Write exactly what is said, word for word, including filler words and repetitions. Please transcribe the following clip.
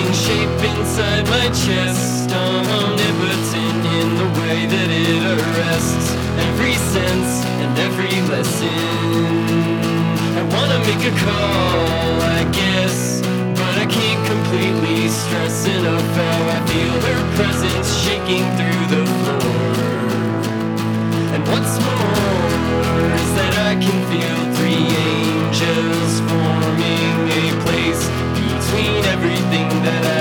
taking shape inside my chest. I'm omnipotent in the way that it arrests every sense and every lesson. I wanna make a call, I guess, but I can't completely stress enough how I feel her presence shaking through the floor. And what's more is that I can feel three angels forming a place between everything that I